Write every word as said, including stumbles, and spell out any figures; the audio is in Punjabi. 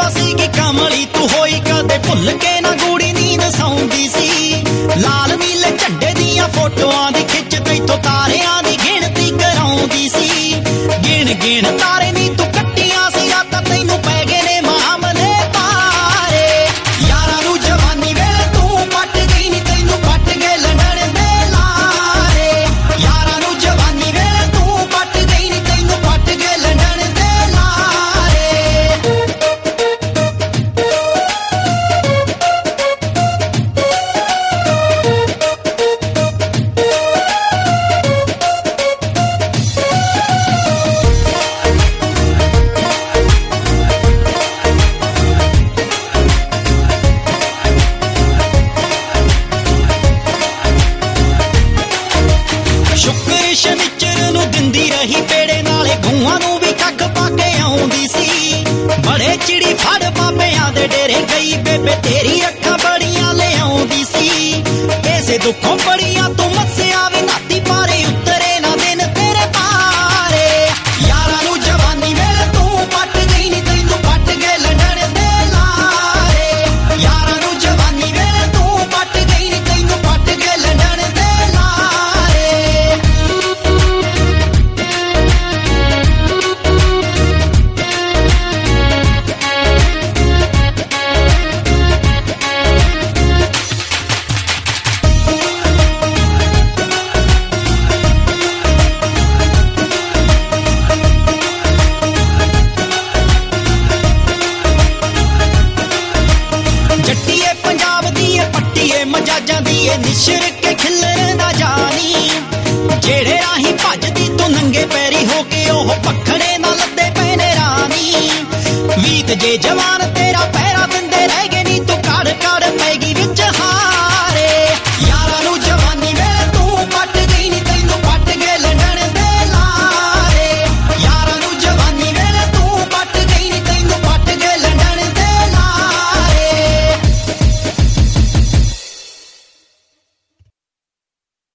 ਸੀਗੀ ਕਮਲੀ ਤੂੰ ਹੋਈ ਕਦੇ ਭੁੱਲ ਕੇ ਨਾ ਗੂੜੀ ਨੀਂਦ ਸੌਂਦੀ ਸੀ। ਲਾਲ ਨੀਲੇ ਝੰਡੇ ਦੀਆਂ ਫੋਟੋਆਂ ਦੀ ਖਿੱਚ ਤੈਥੋਂ ਤਾਰਿਆਂ ਦੀ ਗਿਣਤੀ ਕਰਾਉਂਦੀ ਸੀ। ਗਿਣ ਗਿਣ ਤਾਰੇ ਨੀ ਤੂੰ ਕੱਟੀਆਂ ਸੀ ਰਾਤਾਂ ਤੈਨੂੰ ਪੈ ਗਏ ਨੇ ਮਾਮਲੇ ਭਾਰੇ। ਯਾਰਾਂ ਨੂੰ ਜਵਾਨੀ ਵੇਲੇ ਤੂੰ ਪੱਟ ਗਈ ਨੀ ਤੈਨੂੰ ਪੱਟ ਗਏ ਲੰਡਣ ਦੇ ਲਾਰੇ। ਯਾਰਾਂ ਨੂੰ ਜਵਾਨੀ ਵੇਲੇ ਤੂੰ ਪੱਟ ਗਈ ਨੀ ਤੈਨੂੰ ਪੱਟ ਗਏ ਲੰਡਣ ਦੇ ਲਾਰੇ। ਸ਼ੁਕਰ ਸ਼ਨੀਚਰ ਨੂੰ ਦਿੰਦੀ ਰਹੀ ਪੇੜੇ ਨਾਲੇ ਗਊਆਂ ਨੂੰ ਵੀ ਕੱਖ ਪਾ ਕੇ ਆਉਂਦੀ ਸੀ। ਬੜੇ ਚਿੜੀ ਫੜ ਬਾਬਿਆਂ ਦੇ ਡੇਰੇ ਗਈ ਬੇਬੇ ਤੇਰੀ ਅੱਖਾਂ ਬੜੀਆਂ ਲਿਆਉਂਦੀ ਸੀ। ਇਸੇ ਦੁੱਖੋਂ ਬੜੀਆਂ ਤੂੰ ਮੱਸਿਆ ਵੀ ਨਾਤੀ ਪਾਰੇ ਉਤਰੇ ਨਾ ਦਿਨ ਤੇਰੇ ਪਾਰੇ। ਯਾਰਾਂ ਨੂੰ ਜਵਾਨੀ ਵੇਲੇ ਤੂੰ ਪੱਟ ਗਈ ਨੀ ਤੈਨੂੰ ਪੱਟ ਗਏ ਲੰਡਣ ਦੇ ਲਾਰੇ। ਯਾਰਾਂ ਨੂੰ ਜਵਾਨੀ ਵੇਲੇ ਤੂੰ ਪੱਟ ਗਈ ਨੀ ਤੈਨੂੰ ਪੱਟ ਗਏ ਲੰਡਣ ਦੇ ਲਾਰੇ। ਜੱਟੀਏ ਪੰਜਾਬ ਦੀ ਏ ਪੱਟੀਏ ਮਜਾਜਾਂ ਦੀ ਏ ਨਿਸ਼ਰ ਕੇ ਖਿੱਲਰ ਨਾ ਜਾਣੀ। ਜਿਹੜੇ ਰਾਹੀਂ ਭੱਜਦੀ ਤੂੰ ਨੰਗੇ ਪੈਰੀ ਹੋ ਕੇ ਉਹ ਪੱਖੜੇ ਨਾਲ ਲੱਦੇ ਪਏ ਨੇ ਰਾਣੀ। ਵੀਤ ਜੇ ਜਵਾਨ